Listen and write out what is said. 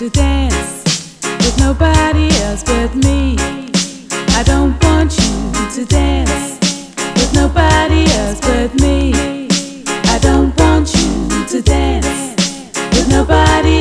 to dance with nobody else but me. I don't want you to dance with nobody else but me. I don't want you to dance with nobody